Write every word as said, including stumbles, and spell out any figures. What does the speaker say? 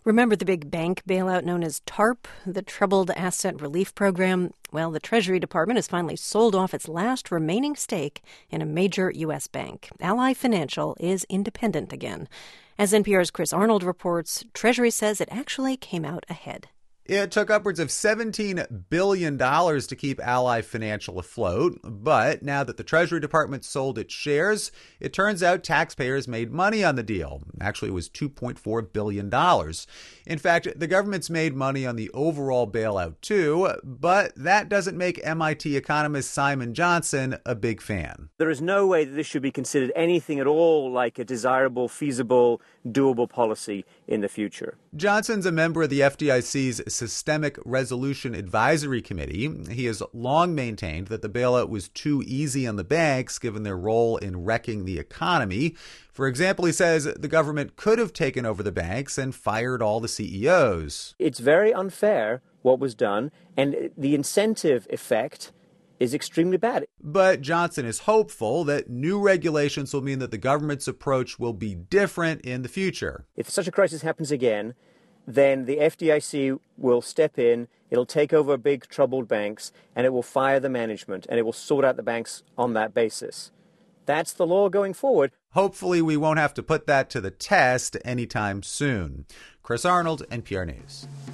Remember the big bank bailout known as TARP, the Troubled Asset Relief Program? Well, the Treasury Department has finally sold off its last remaining stake in a major U S bank. Ally Financial is independent again. As N P R's Chris Arnold reports, Treasury says it actually came out ahead. It took upwards of seventeen billion dollars to keep Ally Financial afloat, but now that the Treasury Department sold its shares, it turns out taxpayers made money on the deal. Actually, it was two point four billion dollars. In fact, the government's made money on the overall bailout too, but that doesn't make M I T economist Simon Johnson a big fan. There is no way that this should be considered anything at all like a desirable, feasible, doable policy in the future. Johnson's a member of the F D I C's Systemic Resolution Advisory Committee. He has long maintained that the bailout was too easy on the banks given their role in wrecking the economy. For example, he says the government could have taken over the banks and fired all the C E Os. It's very unfair what was done, and the incentive effect is extremely bad. But Johnson is hopeful that new regulations will mean that the government's approach will be different in the future. If such a crisis happens again, then the F D I C will step in, it'll take over big troubled banks, and it will fire the management, and it will sort out the banks on that basis. That's the law going forward. Hopefully we won't have to put that to the test anytime soon. Chris Arnold, N P R News.